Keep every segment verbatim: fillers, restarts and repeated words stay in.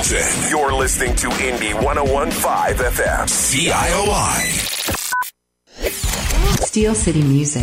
Hamilton. You're listening to Indy one oh one point five F M. C I O I. Steel City Music.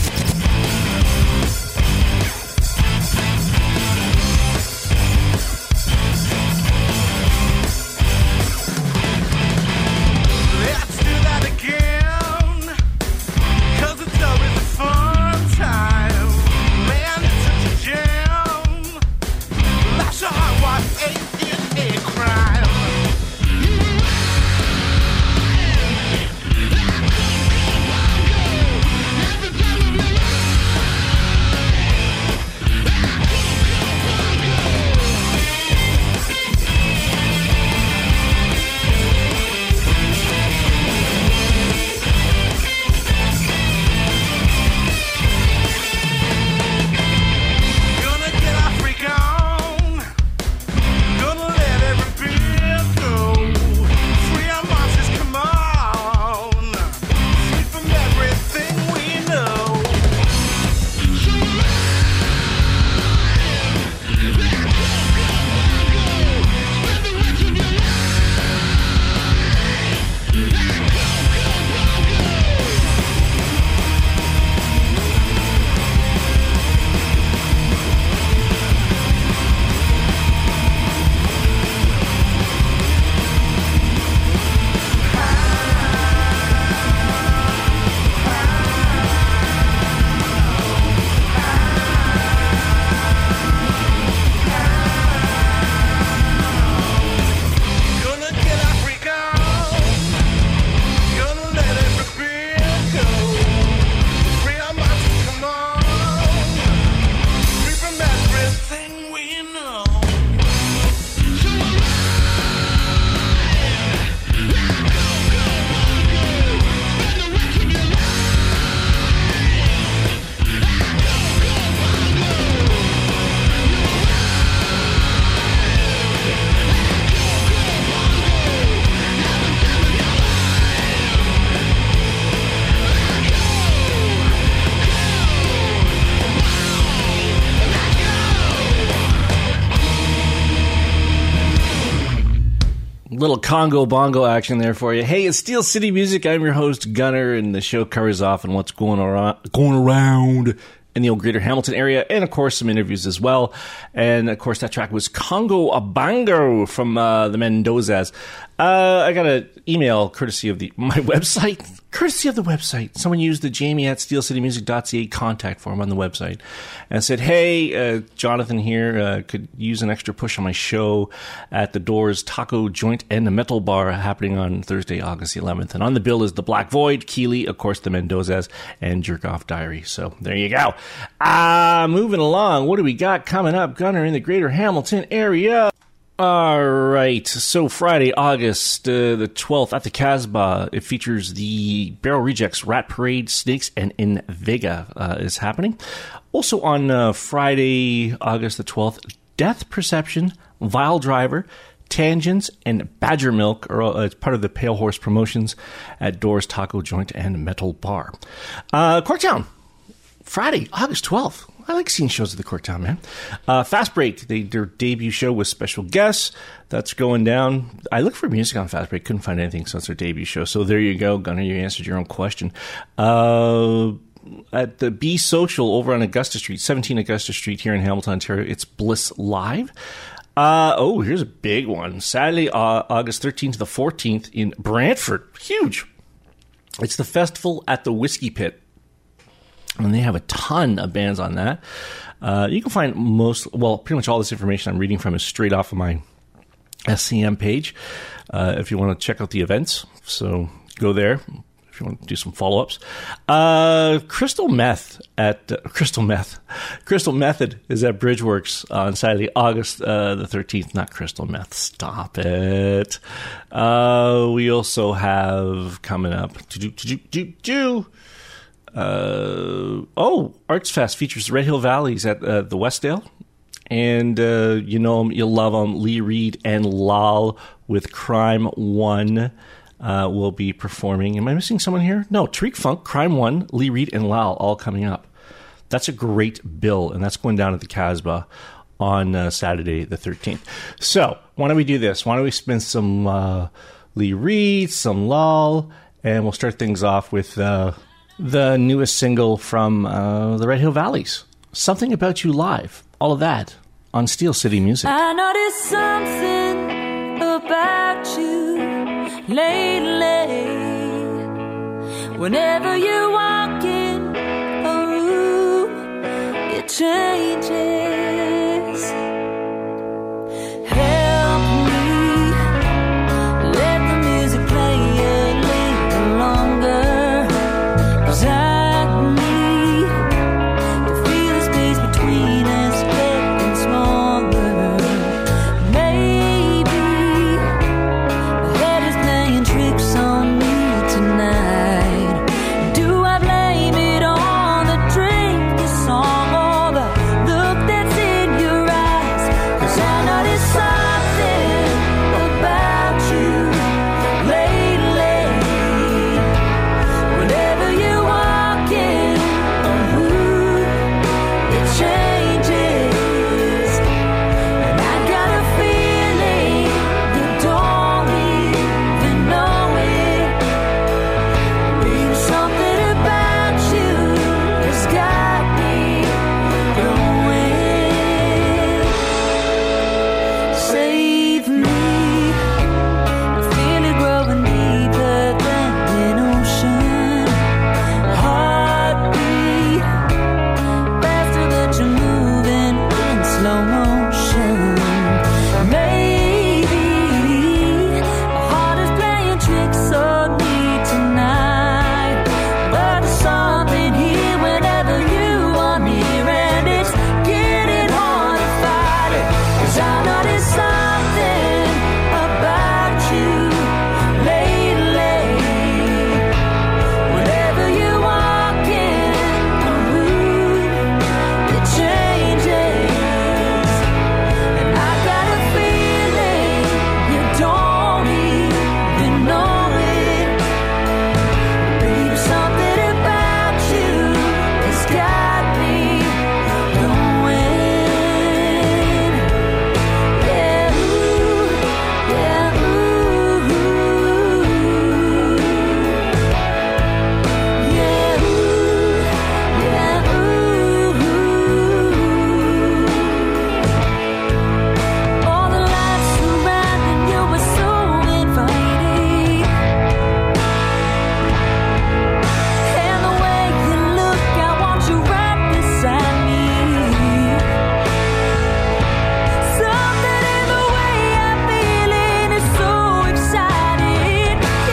Little Congo bongo action there for you. Hey, it's Steel City Music. I'm your host, Gunner, and the show covers off on what's going around, going around in the old greater Hamilton area, and of course some interviews as well. And of course that track was Congo Abango from uh, the Mendozas. Uh, I got an email courtesy of the my website. Courtesy of the website. Someone used the Jamie at steel city music dot c a contact form on the website and said, hey, uh, Jonathan here, uh, could use an extra push on my show at the Doors Taco Joint and the Metal Bar happening on Thursday, August eleventh. And on the bill is the Black Void, Keeley, of course, the Mendozas, and Jerk Off Diary. So there you go. Uh, moving along, what do we got coming up, Gunner, in the greater Hamilton area? All right, so Friday, August uh, the twelfth at the Casbah, it features the Barrel Rejects, Rat Parade, Snakes, and In Vega uh, is happening. Also on uh, Friday, August the twelfth, Death Perception, Vile Driver, Tangents, and Badger Milk are uh, part of the Pale Horse promotions at Doors Taco Joint and Metal Bar. Uh, Corktown, Friday, August twelfth. I like seeing shows at the Corktown, man. Uh, Fast Break, they, their debut show with special guests. That's going down. I looked for music on Fast Break. Couldn't find anything since their debut show. So there you go, Gunnar. You answered your own question. Uh, at the Be Social over on Augusta Street, seventeen Augusta Street here in Hamilton, Ontario, it's Bliss Live. Uh, oh, here's a big one. Saturday, uh, August thirteenth to the fourteenth in Brantford. Huge. It's the festival at the Whiskey Pit. And they have a ton of bands on that. Uh, you can find most, well, pretty much all this information I'm reading from is straight off of my S C M page uh, if you want to check out the events. So go there if you want to do some follow-ups. Uh, Crystal Meth at, uh, Crystal Meth. Crystal Method is at Bridgeworks on Saturday, August uh, the thirteenth. Not Crystal Meth. Stop it. Uh, we also have coming up, do, do, do, do, Uh, oh, Arts Fest features Red Hill Valleys at uh, the Westdale. And uh, you know them, you'll love them. Lee Reed and Lal with Crime One uh, will be performing. Am I missing someone here? No, Tariq Funk, Crime One, Lee Reed, and Lal all coming up. That's a great bill, and that's going down at the Casbah on uh, Saturday the thirteenth. So why don't we do this? Why don't we spin some uh, Lee Reed, some Lull, and we'll start things off with uh, the newest single from uh, the Red Hill Valleys, Something About You Live. All of that on Steel City Music. I noticed something about you lately. Whenever you walk in a room, it changes. Help me, let the music play a little longer, 'cause I need to feel the space between us getting smaller. Maybe my head is playing tricks on me tonight. Do I blame it on the drink, the song, or the look that's in your eyes? 'Cause I know there's something about you lately. Whenever you walk in a room, it changes. And I got a feeling you don't even know it. Maybe something about you has got me going. Save me. I feel it growing deeper than an ocean. Heartbeat faster that you're moving in slow motion. Maybe my heart is playing tricks on me tonight, but there's something here whenever you are near, and it's getting hard to fight it. 'Cause I know there's something about you lately. Whenever you walk in a room, it changes. And I got a feeling you don't even know it. Baby, something about you has got me going. Yeah, ooh, yeah, ooh, yeah, ooh, yeah, ooh. All the lights surrounding you were so inviting, and the way you look, I want you right beside me. Something in the way I'm feeling is so exciting,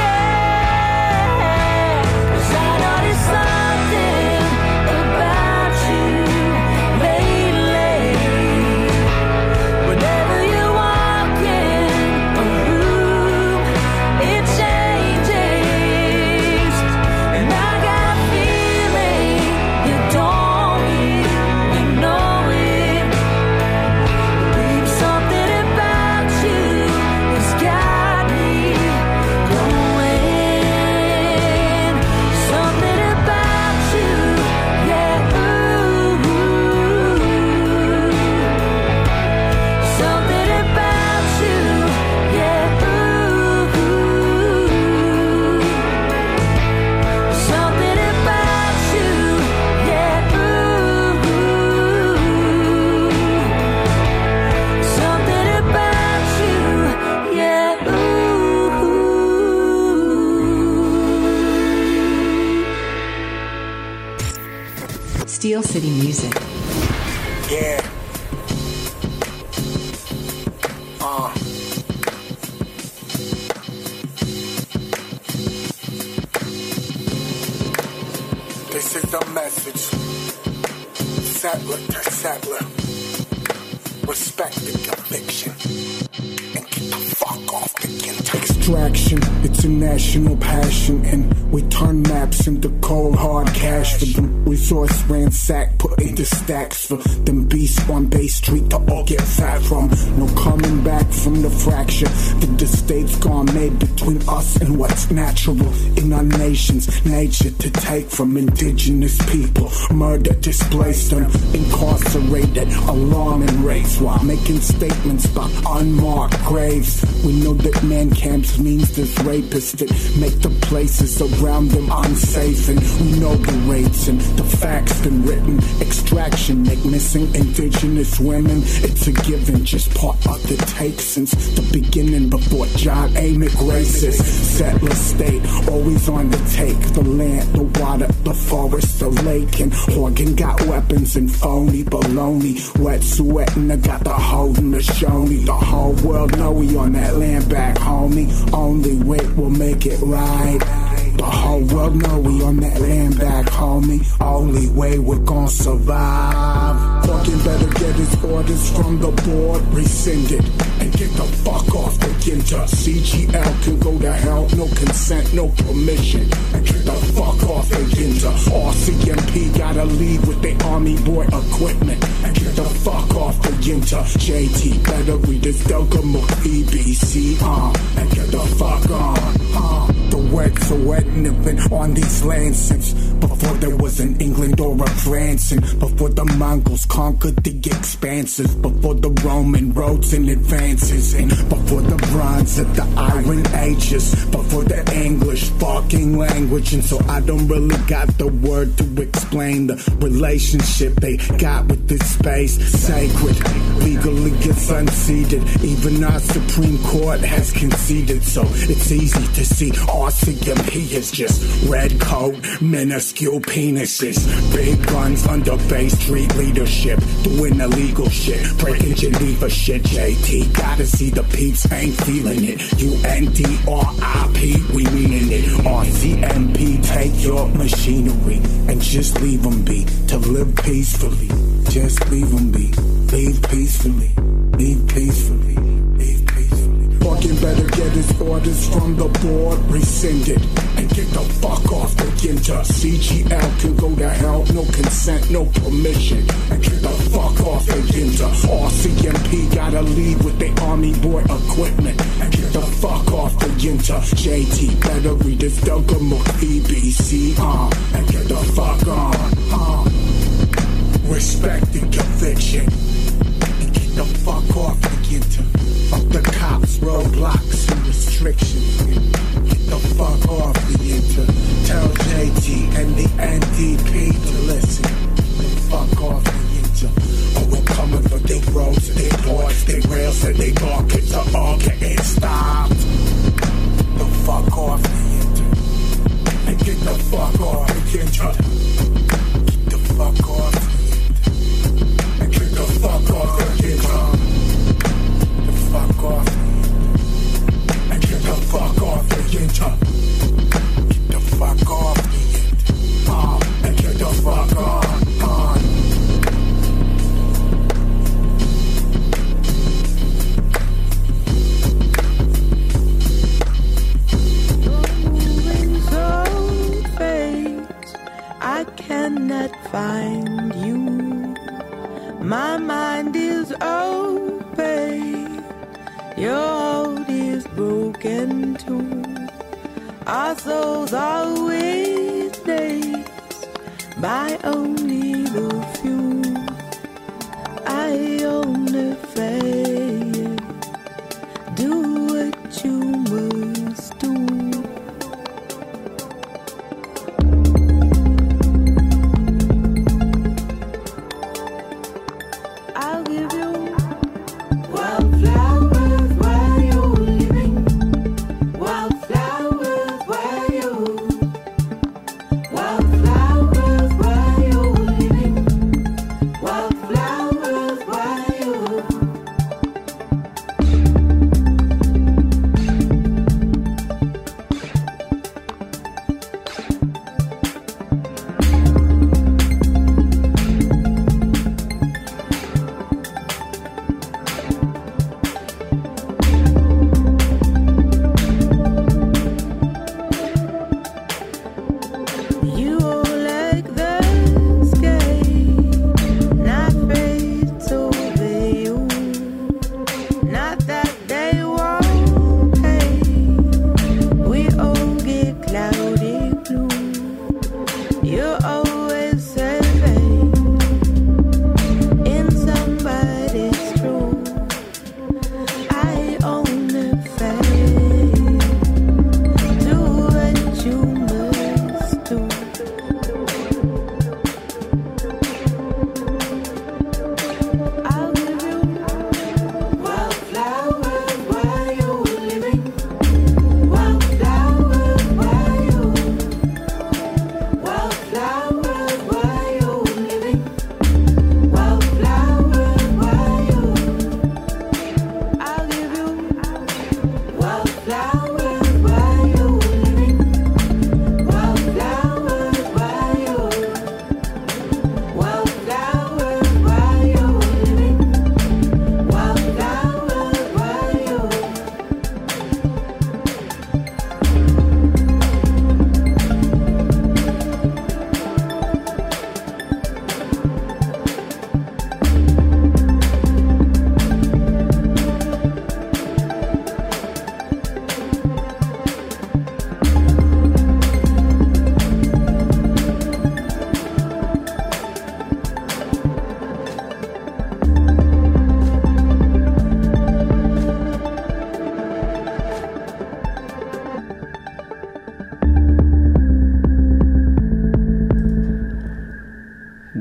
yeah. 'Cause I know there's something about you lately. Whenever you walk in a room, it changes. And I got a feeling you don't even know it. Babe, something about you has got me going. Something about you, yeah, ooh. Something about you, yeah, ooh. Something about you, yeah, ooh. Something about you, yeah, ooh. Steel City Music. Yeah. Uh. This is the message. Settler to settler. Respect the conviction. And get the fuck off the Kentucky Street. extraction. It's a national passion, and we turn maps into cold hard cash for them. Resource ransack, put into stacks for them beasts on Bay Street to all get fat from. No coming back from the fracture that the state's gone made between us and what's natural in our nation's nature to take from indigenous people. Murder displaced them, incarcerated, alarming rates while making statements about unmarked graves. We know that man camps means there's rapists that make the places around them unsafe, and we know the rates and the facts been written. Extraction make missing indigenous women. It's a given, just part of the take since the beginning. Before John Amick racist, settler state always on the take. The land, the water, the forest, the lake, and Horgan got weapons and phony baloney. Wet sweatin', I got the holdin' the shoney. The whole world know we on that land back, homie. Only wait will make it right. The whole world know we on that land back, homie. Only way we're gon' survive. Fucking better get his orders from the board, rescind it, and get the fuck off the Ginter. C G L can go to hell, no consent, no permission, and get the fuck off the Ginter. R C M P gotta leave with their army boy equipment, and get the fuck off the Ginter. J T better read this Delgamook E B C, uh, and get the fuck on, uh. The works are wet and have been on these lands since before there was an England or a France, and before the Mongols conquered the expanses, before the Roman roads and advances, and before the bronze of the Iron Ages, before the English fucking language. And so I don't really got the word to explain the relationship they got with this space. Sacred, legally gets unseated. Even our Supreme Court has conceded, so it's easy to see R C M P is just red coat, minuscule penises, big guns under Bay Street leadership, doing illegal shit, breaking Geneva shit. J T gotta see the peeps ain't feeling it. U N D R I P, we meaning it. R C M P, take your machinery and just leave them be to live peacefully. Just leave them be, leave peacefully, leave peacefully. Fucking better get his orders from the board, rescind it, and get the fuck off the Ginter. C G L can go to hell, no consent, no permission, and get the fuck off the Ginter. R C M P gotta leave with their army boy equipment, and get the fuck off the Ginter. J T better read this Delgamook E B C, uh, and get the fuck on, uh. Respect the conviction, and get the fuck off the Ginter. Fuck the cops, roadblocks, and restrictions. Get the fuck off the Inter. Tell J T and the N D P to listen. Get the fuck off the Inter. Oh, we're coming for their roads, their boards, their rails, and their markets are all getting stopped. The fuck off the Inter. And get the fuck off the Inter. Get the fuck off the Inter. And get the fuck off the Inter. Fuck off and get the fuck off the Ginter. Get the fuck off the Ginter. Uh, and get the fuck on, on. Moving so fast, I cannot find you. My mind is open. Your heart is broken too. Our souls are witnessed by only the few. I only fail. Do what you must do. I'll give you wildflowers. Wildflowers where you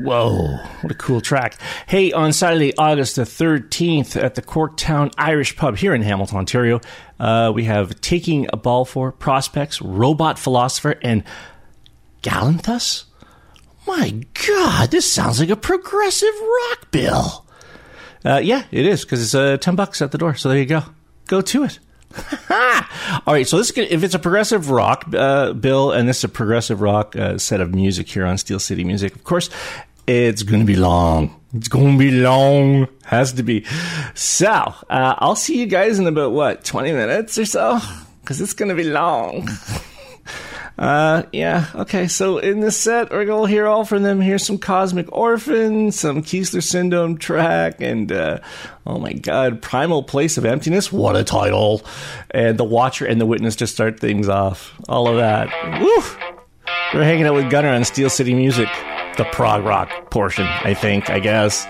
Whoa, what a cool track. Hey, on Saturday, August the thirteenth at the Corktown Irish Pub here in Hamilton, Ontario, uh, we have Taking a Ball for, Prospects, Robot Philosopher, and Galanthus? My God, this sounds like a progressive rock bill. Uh, yeah, it is, because it's uh, ten bucks at the door, so there you go. Go to it. All right, so this is, if it's a progressive rock uh, bill, and this is a progressive rock uh, set of music here on Steel City Music, of course, it's going to be long. It's going to be long. Has to be. So, uh, I'll see you guys in about, what, twenty minutes or so? Because it's going to be long. Uh, yeah, okay, so in this set, we're going to hear all from them. Here's some Cosmic Orphan, some Keesler Syndrome track, and, uh, oh my God, Primal Place of Emptiness, what a title. And The Watcher and The Witness to start things off. All of that. Woo! We're hanging out with Gunner on Steel City Music. The prog rock portion, I think, I guess.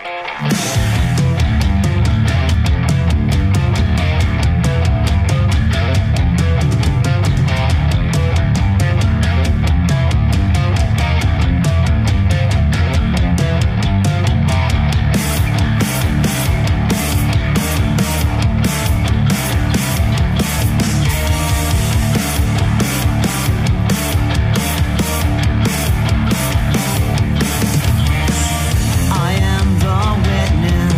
I am the witness.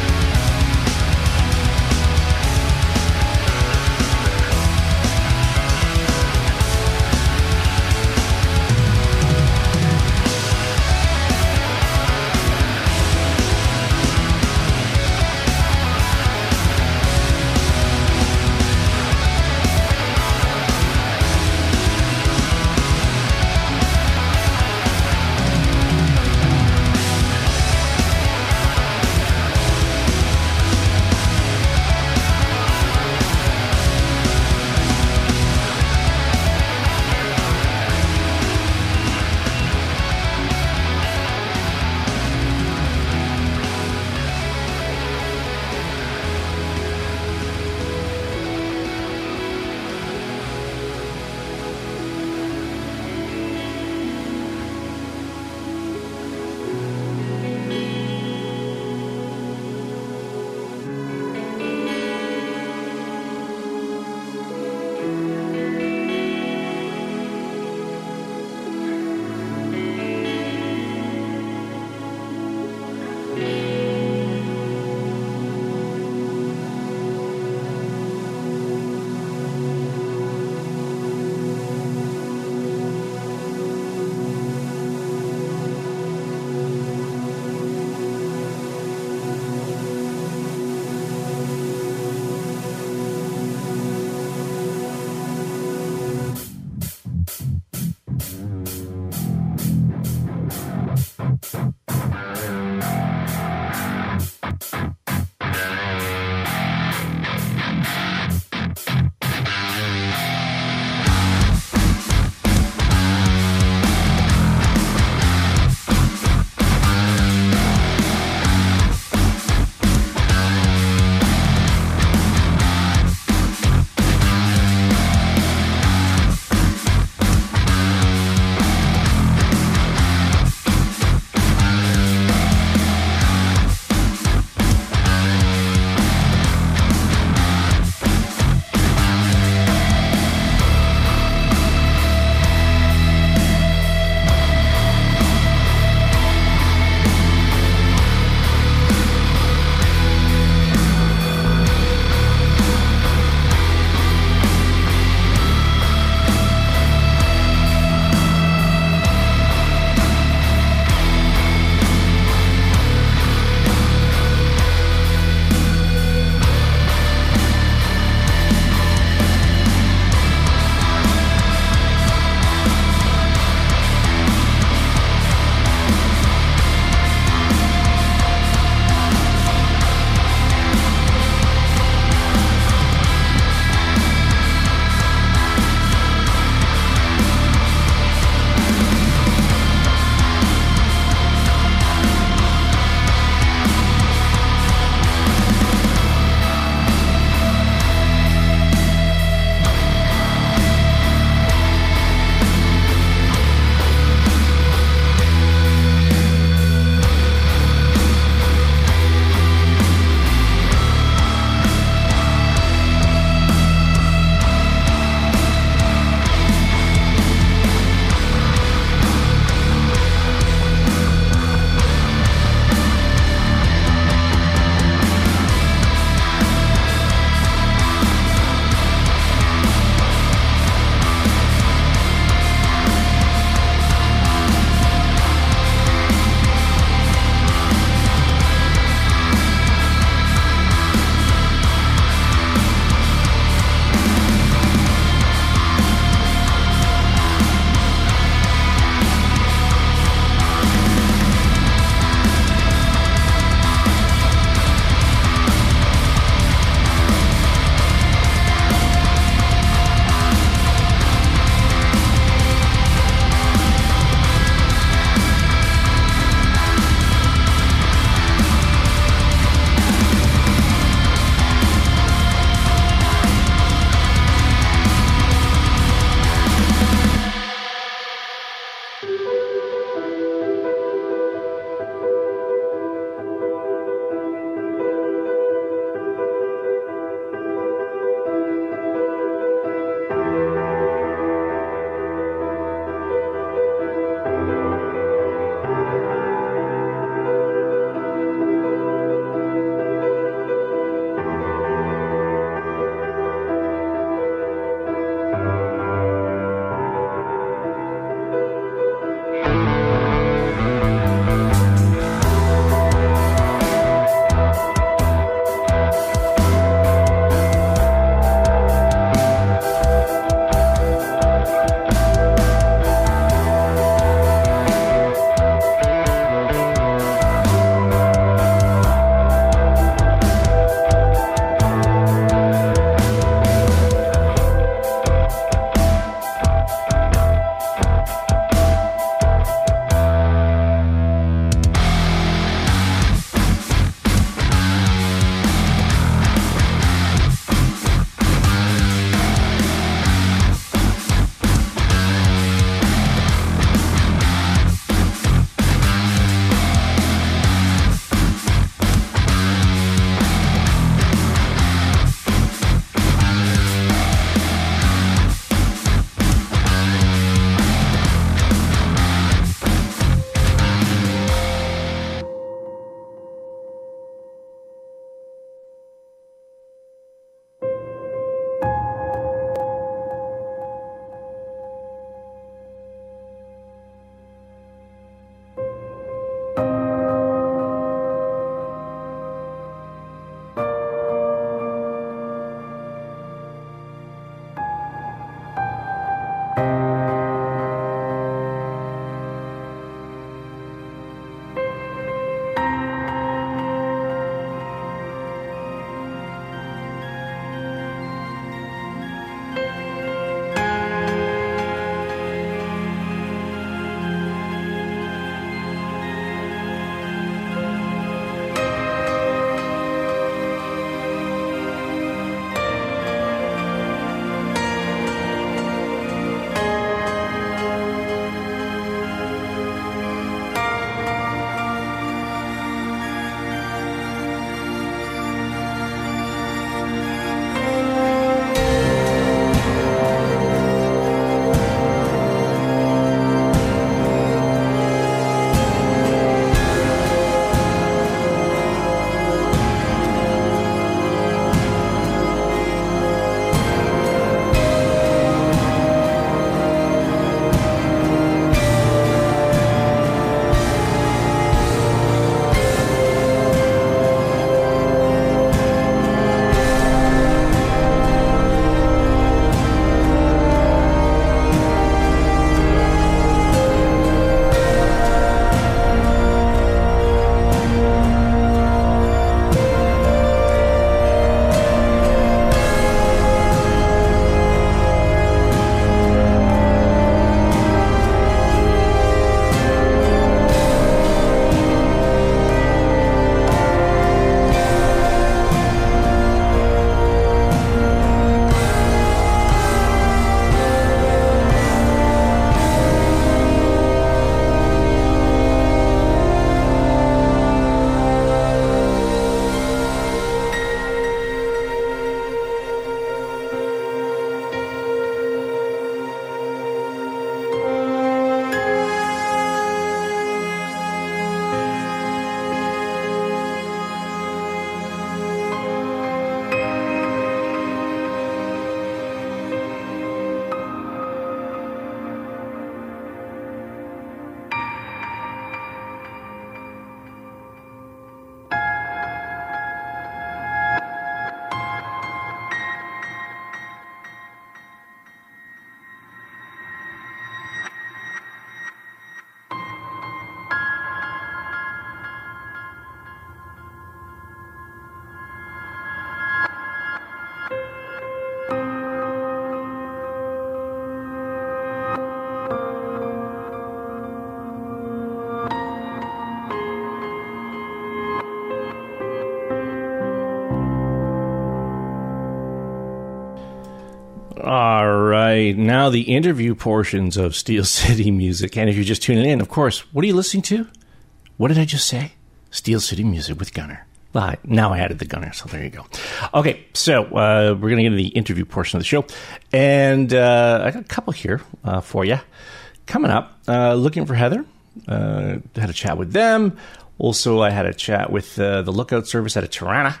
All right. Now the interview portions of Steel City Music. And if you're just tuning in, of course, what are you listening to? What did I just say? Steel City Music with Gunner. Well, I, now I added the Gunner, so there you go. Okay, so uh, we're going to get into the interview portion of the show. And uh, I got a couple here uh, for you. Coming up, uh, looking for Heather. Uh, had a chat with them. Also, I had a chat with uh, the Lookout Service out of Tirana.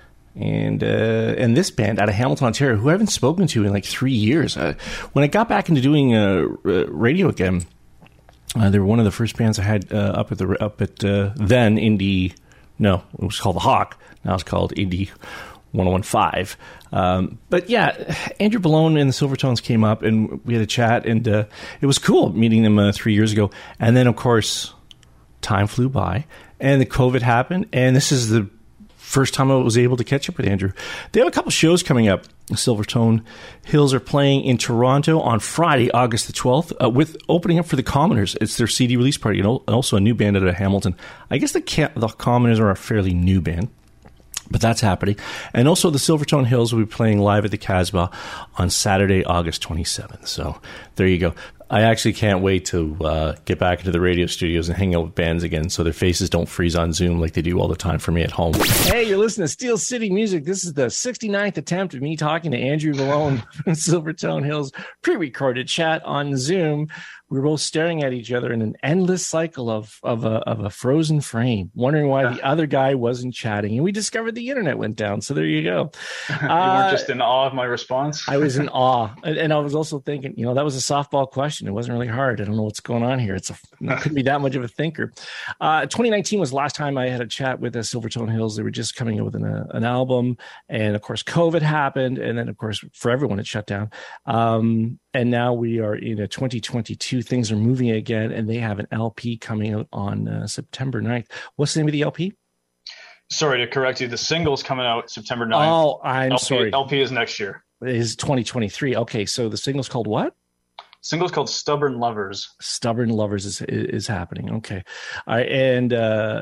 And uh, and this band out of Hamilton, Ontario, who I haven't spoken to in like three years. Uh, when I got back into doing uh, radio again, uh, they were one of the first bands I had uh, up at the up at uh, then Indie. No, it was called the Hawk. Now it's called Indie one oh one five. Um, but yeah, Andrew Ballone and the Silvertones came up, and we had a chat, and uh, it was cool meeting them uh, three years ago. And then, of course, time flew by, and the COVID happened, and this is the first time I was able to catch up with Andrew. They have a couple shows coming up. Silvertone Hills are playing in Toronto on Friday, August the twelfth, uh, with opening up for the Commoners. It's their C D release party, and also a new band out of Hamilton. I guess the, the Commoners are a fairly new band, but that's happening. And also the Silvertone Hills will be playing live at the Casbah on Saturday, August twenty-seventh. So there you go. I actually can't wait to uh, get back into the radio studios and hang out with bands again so their faces don't freeze on Zoom like they do all the time for me at home. Hey, you're listening to Steel City Music. This is the sixty-ninth attempt of me talking to Andrew Ballone from Silvertone Hills, pre-recorded chat on Zoom. We were both staring at each other in an endless cycle of of a, of a frozen frame, wondering why the other guy wasn't chatting. And we discovered the internet went down. So there you go. You uh, weren't just in awe of my response? I was in awe. And, and I was also thinking, you know, that was a softball question. It wasn't really hard. I don't know what's going on here. It's a, it couldn't be that much of a thinker. Uh, twenty nineteen was the last time I had a chat with the Silvertone Hills. They were just coming out with an, uh, an album. And of course, COVID happened. And then, of course, for everyone, it shut down. Um, And now we are in a twenty twenty-two. Things are moving again, and they have an L P coming out on uh, September ninth. What's the name of the L P? Sorry to correct you. The single's coming out September ninth. Oh, I'm L P, sorry. L P is next year. It is twenty twenty-three. Okay, so the single's called what? Single's called Stubborn Lovers. Stubborn Lovers is is happening. Okay. All right, and uh,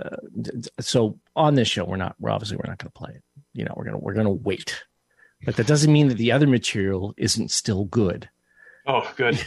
so on this show, we're not. We're obviously we're not going to play it. You know, we're gonna we're gonna wait. But that doesn't mean that the other material isn't still good. Oh, good.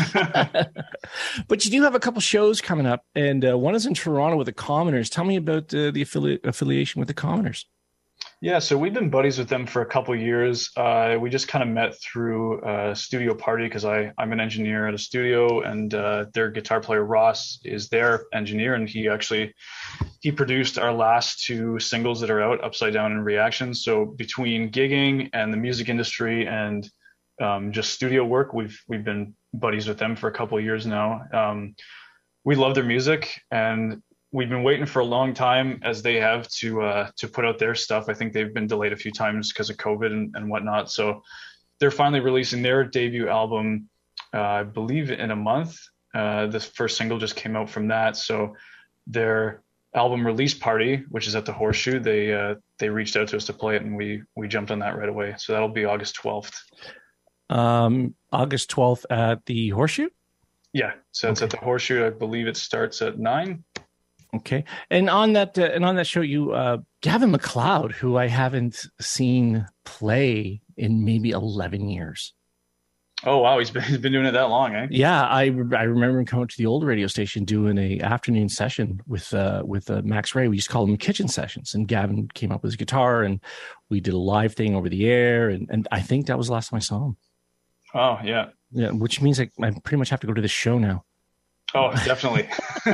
But you do have a couple shows coming up, and uh, one is in Toronto with the Commoners. Tell me about uh, the affili- affiliation with the Commoners. Yeah, so we've been buddies with them for a couple of years. Uh, we just kind of met through a studio party because I I'm an engineer at a studio, and uh, their guitar player Ross is their engineer, and he actually he produced our last two singles that are out, Upside Down and Reaction. So between gigging and the music industry and Um, just studio work, we've we've been buddies with them for a couple of years now. Um, we love their music, and we've been waiting for a long time, as they have, to uh, to put out their stuff. I think they've been delayed a few times because of COVID and, and whatnot. So they're finally releasing their debut album, uh, I believe, in a month. Uh, the first single just came out from that. So their album release party, which is at the Horseshoe, they uh, they reached out to us to play it, and we we jumped on that right away. So that'll be August twelfth. Um, August twelfth at the Horseshoe? Yeah, so it's okay. At the Horseshoe. I believe it starts at nine. Okay. And on that uh, and on that show, you uh, Gavin MacLeod, who I haven't seen play in maybe eleven years. Oh, wow. He's been, he's been doing it that long, eh? Yeah, I I remember him coming to the old radio station doing a afternoon session with uh, with uh, Max Ray. We used to call them kitchen sessions. And Gavin came up with his guitar, and we did a live thing over the air. And, and I think that was the last time I saw him. Oh, yeah. Yeah, which means I, I pretty much have to go to the show now. Oh, definitely.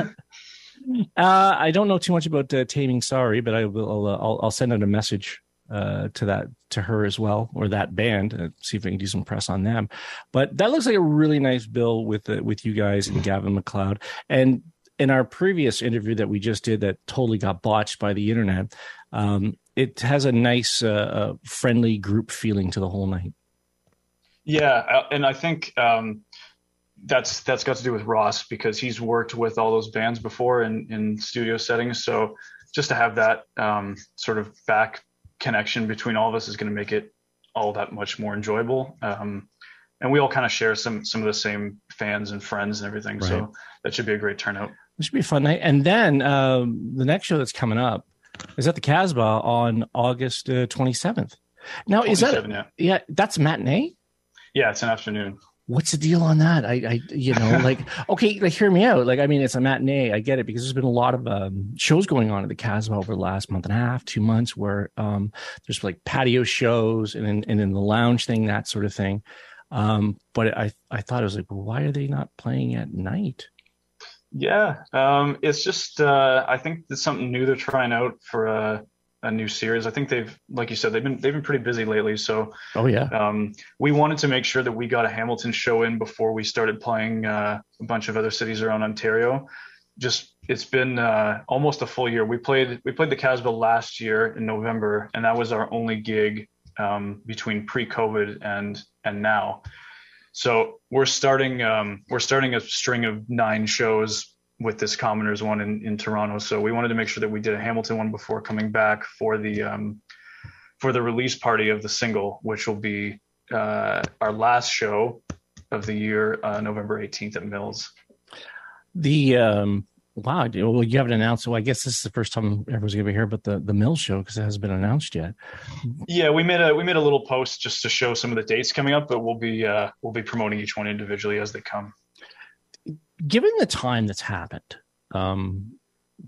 uh, I don't know too much about uh, Taming Sorry, but I will. I'll, I'll, I'll send out a message uh, to that to her as well, or that band, uh, see if I can do some press on them. But that looks like a really nice bill with uh, with you guys and Gavin MacLeod. And in our previous interview that we just did, that totally got botched by the internet, um, it has a nice, uh, uh, friendly group feeling to the whole night. Yeah, and I think um, that's that's got to do with Ross, because he's worked with all those bands before in, in studio settings. So just to have that um, sort of back connection between all of us is going to make it all that much more enjoyable. Um, and we all kind of share some some of the same fans and friends and everything. Right. So that should be a great turnout. It should be a fun night. And then um, the next show that's coming up is at the Casbah on August uh, twenty-seventh. Now, is that, yeah. yeah, that's matinee? Yeah, it's an afternoon. What's the deal on that? I, I, you know, like, okay, like, hear me out. Like, I mean, it's a matinee. I get it because there's been a lot of um, shows going on at the Casbah over the last month and a half, two months, where um, there's like patio shows and in, and in the lounge thing, that sort of thing. Um, but I, I thought it was like, well, why are they not playing at night? Yeah, um, it's just, uh, I think it's something new they're trying out for a, a new series. I think they've, like you said, they've been they've been pretty busy lately. So, oh yeah, um, we wanted to make sure that we got a Hamilton show in before we started playing uh, a bunch of other cities around Ontario. Just it's been uh, almost a full year. We played we played the Casbah last year in November, and that was our only gig um, between pre-COVID and and now. So we're starting um, we're starting a string of nine shows with this Commoners one in, in Toronto. So we wanted to make sure that we did a Hamilton one before coming back for the um, for the release party of the single, which will be uh, our last show of the year, uh, November eighteenth at Mills. The um, wow, well, you haven't announced. So I guess this is the first time everyone's going to hear about the the Mills show because it hasn't been announced yet. Yeah, we made a we made a little post just to show some of the dates coming up, but we'll be uh, we'll be promoting each one individually as they come. Given the time that's happened um,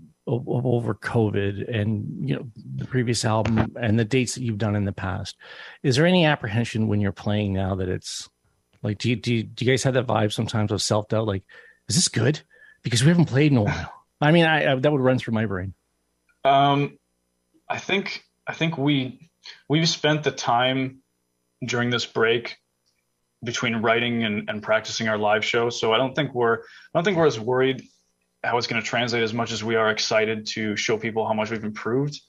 over COVID and, you know, the previous album and the dates that you've done in the past, is there any apprehension when you're playing now that it's like, do you, do you, do you guys have that vibe sometimes of self-doubt? Like, is this good? Because we haven't played in a while. I mean, I, I that would run through my brain. Um, I think, I think we, we've spent the time during this break between writing and, and practicing our live show. So I don't think we're, I don't think we're as worried how it's going to translate as much as we are excited to show people how much we've improved.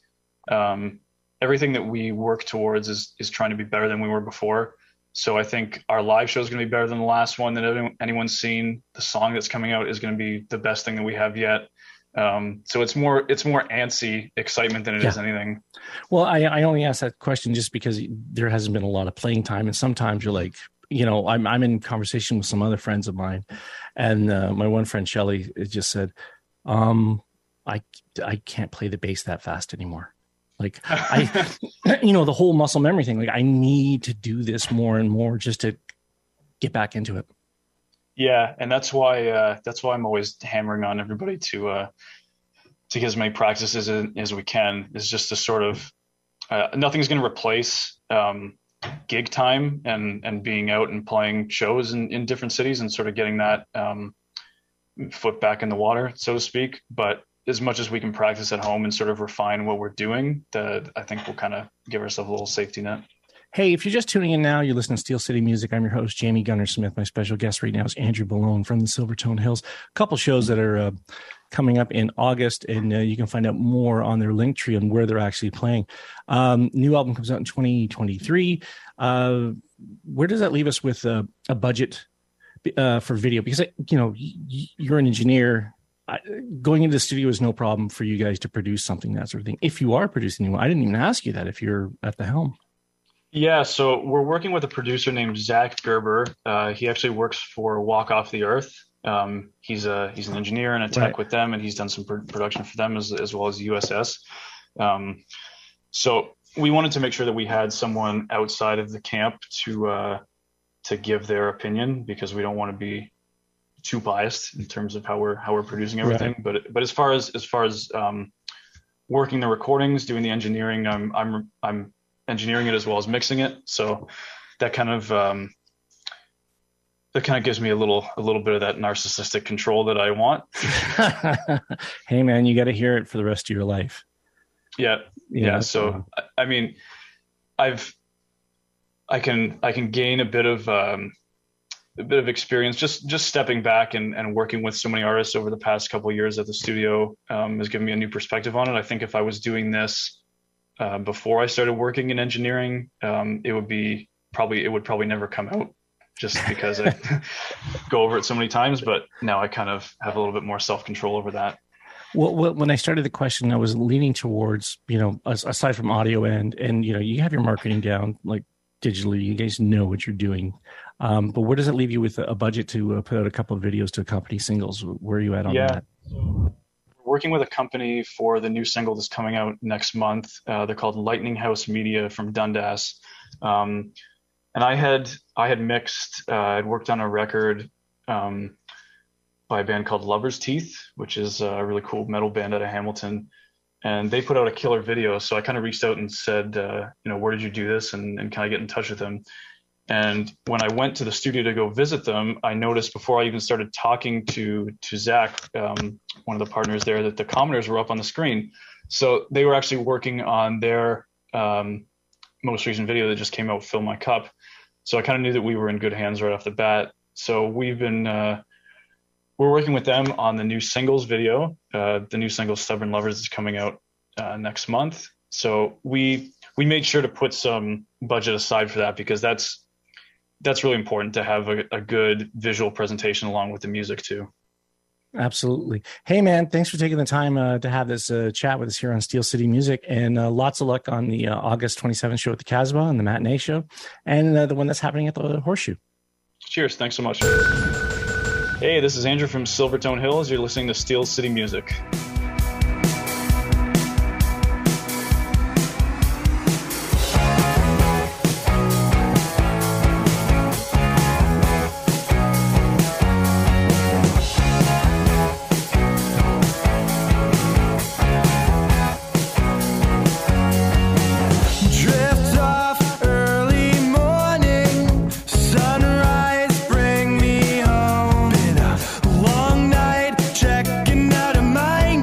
Um, everything that we work towards is, is trying to be better than we were before. So I think our live show is going to be better than the last one that anyone's seen. The song that's coming out is going to be the best thing that we have yet. Um, so it's more, it's more antsy excitement than it yeah. is anything. Well, I, I only asked that question just because there hasn't been a lot of playing time. And sometimes you're like, you know, I'm I'm in conversation with some other friends of mine, and uh, my one friend Shelly just said, um, I I can't play the bass that fast anymore. Like I, you know, the whole muscle memory thing. Like I need to do this more and more just to get back into it. Yeah, and that's why uh, that's why I'm always hammering on everybody to uh, to get as many practices as, as we can. Is just to sort of uh, nothing's going to replace. Um, gig time and and being out and playing shows in, in different cities and sort of getting that um, foot back in the water, so to speak. But as much as we can practice at home and sort of refine what we're doing, that I think we'll kind of give ourselves a little safety net. Hey, if you're just tuning in now, you're listening to Steel City Music. I'm your host, Jamie Gunner Smith. My special guest right now is Andrew Ballone from the Silvertone Hills. A couple shows that are uh, coming up in August, and uh, you can find out more on their link tree on where they're actually playing. Um, new album comes out in twenty twenty-three. Uh, where does that leave us with uh, a budget uh, for video? Because, you know, you're an engineer. I, going into the studio is no problem for you guys to produce something, that sort of thing. If you are producing one, I didn't even ask you that if you're at the helm. Yeah, so we're working with a producer named Zach Gerber. Uh, he actually works for Walk Off the Earth. Um, he's a he's an engineer and a tech right. with them, and he's done some pr- production for them as as well as U S S. Um, so we wanted to make sure that we had someone outside of the camp to uh, to give their opinion, because we don't want to be too biased in terms of how we're how we're producing everything. Right. But but as far as as far as um, working the recordings, doing the engineering, I'm I'm I'm engineering it as well as mixing it. So that kind of um, that kind of gives me a little a little bit of that narcissistic control that I want. Hey man, you got to hear it for the rest of your life. Yeah, yeah. yeah so uh, I mean, I've I can I can gain a bit of um, a bit of experience just just stepping back and, and working with so many artists over the past couple of years at the studio um, has given me a new perspective on it. I think if I was doing this uh, before I started working in engineering, um, it would be probably it would probably never come out, just because I go over it so many times. But now I kind of have a little bit more self-control over that. Well, when I started the question, I was leaning towards, you know, aside from audio end, and, you know, you have your marketing down, like digitally, you guys know what you're doing. Um, but where does it leave you with a budget to uh, put out a couple of videos to accompany singles? Where are you at on yeah. that? So we're working with a company for the new single that's coming out next month. Uh, they're called Lightning House Media from Dundas. Um, and I had I had mixed. Uh, I'd worked on a record um, by a band called Lover's Teeth, which is a really cool metal band out of Hamilton, and they put out a killer video. So I kind of reached out and said, uh, you know, where did you do this, and, and can I get in touch with them? And when I went to the studio to go visit them, I noticed before I even started talking to to Zach, um, one of the partners there, that the Commoners were up on the screen. So they were actually working on their um, most recent video that just came out, Fill My Cup. So I kind of knew that we were in good hands right off the bat. So we've been, uh, we're working with them on the new singles video. Uh, the new single Stubborn Lovers is coming out uh, next month. So we we made sure to put some budget aside for that, because that's that's really important to have a, a good visual presentation along with the music too. Absolutely. Hey, man, thanks for taking the time uh, to have this uh, chat with us here on Steel City Music, and uh, lots of luck on the uh, August twenty-seventh show at the Casbah and the matinee show, and uh, the one that's happening at the Horseshoe. Cheers. Thanks so much. Hey, this is Andrew from Silvertone Hills. You're listening to Steel City Music. Long night checking out of my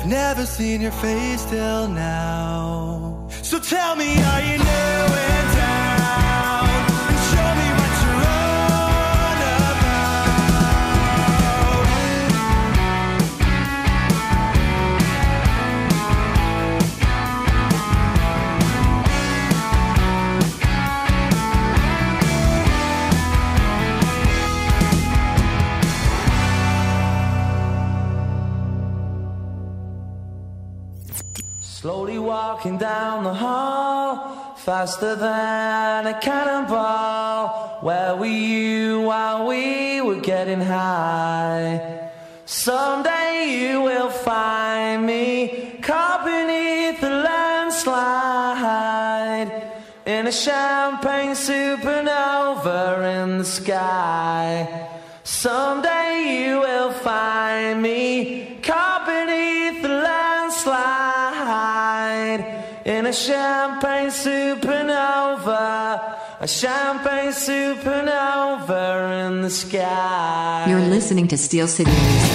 I've never seen your face till now. So tell me, are you new in town? And show me what you're on Slowly walking down the hall, faster than a cannonball. Where were you while we were getting high? Someday you will find me caught beneath the landslide, in a champagne supernova in the sky. Someday you will find me caught beneath the landslide, in a champagne supernova, a champagne supernova in the sky. You're listening to Steel City Music.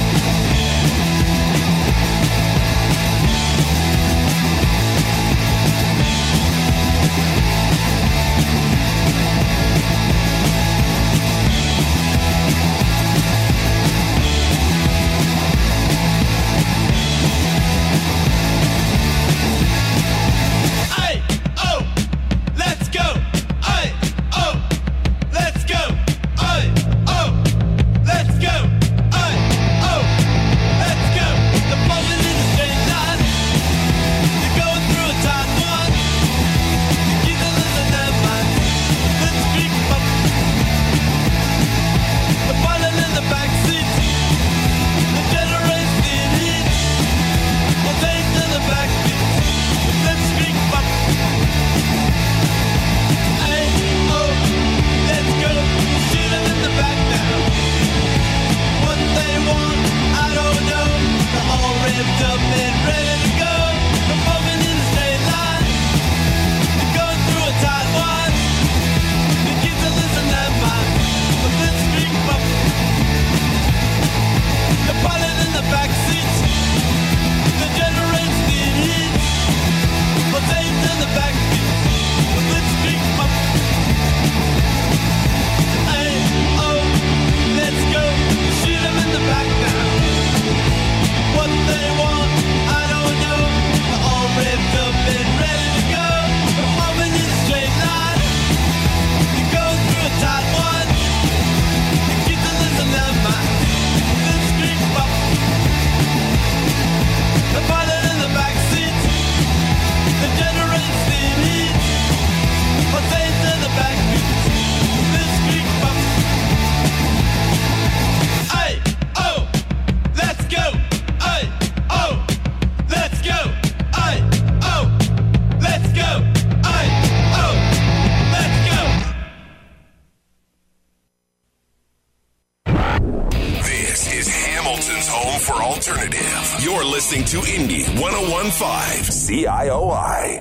Listening to Indie one oh one point five C I O I.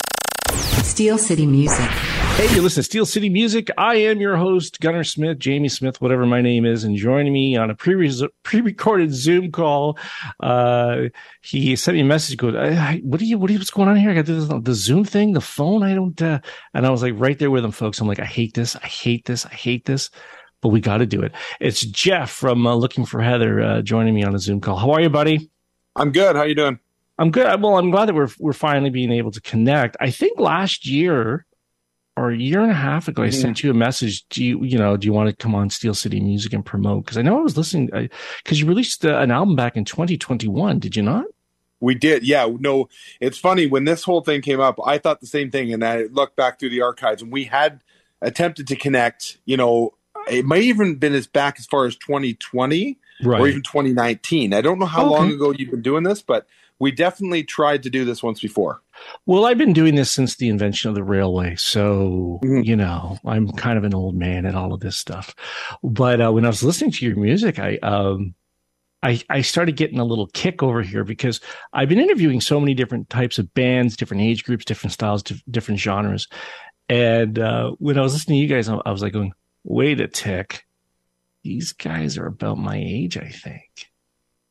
Steel City Music. Hey, you listen to Steel City Music. I am your host, Gunnar Smith, Jamie Smith, whatever my name is, and joining me on a pre pre-recorded Zoom call, uh, he sent me a message. Goes, "What are you? What are you? What's going on here? I got this, the Zoom thing, the phone. I don't." Uh, and I was like, right there with him, folks. I'm like, I hate this. I hate this. I hate this. But we got to do it. It's Jeff from uh, Looking for Heather uh, joining me on a Zoom call. How are you, buddy? I'm good. How you doing? I'm good. Well, I'm glad that we're we're finally being able to connect. I think last year or a year and a half ago, I mm-hmm. sent you a message. Do you, you know, do you want to come on Steel City Music and promote? Because I know I was listening, because you released uh, an album back in twenty twenty-one. Did you not? We did. Yeah. No, it's funny. When this whole thing came up, I thought the same thing. And I looked back through the archives, and we had attempted to connect, you know, it might even been as back as far as twenty twenty. Right. Or even twenty nineteen. I don't know how okay. long ago you've been doing this, but we definitely tried to do this once before. Well, I've been doing this since the invention of the railway. So, mm-hmm. you know, I'm kind of an old man at all of this stuff. But uh, when I was listening to your music, I, um, I, I started getting a little kick over here because I've been interviewing so many different types of bands, different age groups, different styles, different genres. And uh, when I was listening to you guys, I was like going, wait a tick. These guys are about my age, I think.